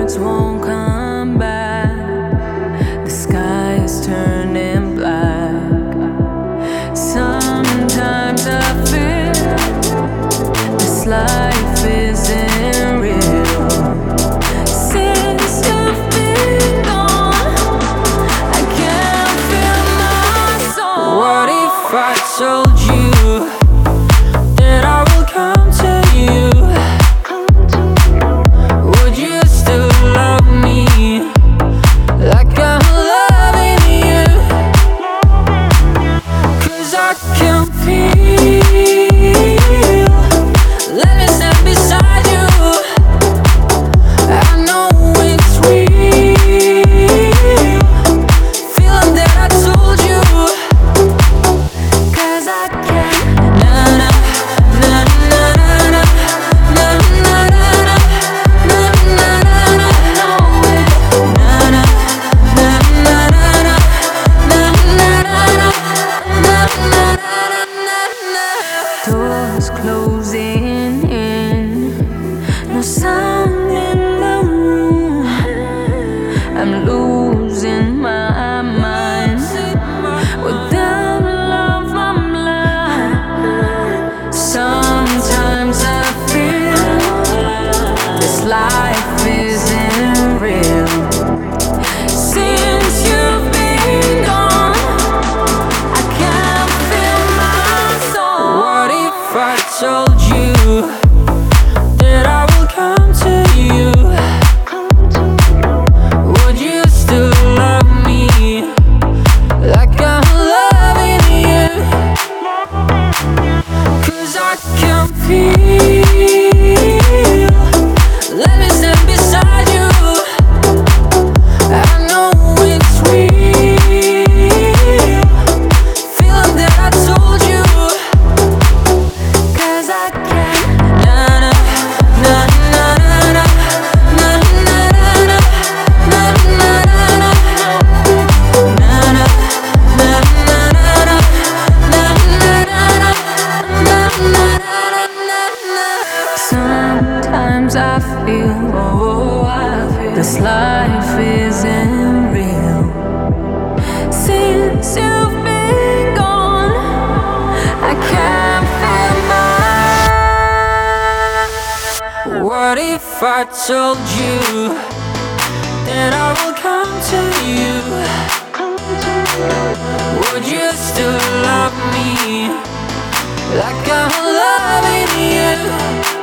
clouds won't come back. The sky is turning black. Sometimes I feel this life isn't real. Since you've been gone, I can't feel my soul. What if I told you that I will come to you? Would you still love me like I'm loving you? 'Cause I can feel, let me stand beside you. I know it's real, feeling that I told you. 'Cause I can't, na na na na na na na na na na na na. I know it, na na na na na na na na na na. Doors closing in, no sound in the room. I'm losing my mind. Without love, I'm blind. Sometimes I feel this life isn't real. Since you've been gone, I can't feel my soul. What if I told you that I will come to you? Would you still love me like I'm loving you? 'Cause I can feel, let me stand beside you. I know it's real, feeling that I told you. 'Cause I can't, na na na na na na na na na na na na na na. Sometimes I feel, this life isn't real. Since you've been gone, I can't feel mine. What if I told you that I will come to you? Would you still love me like I'm loving you?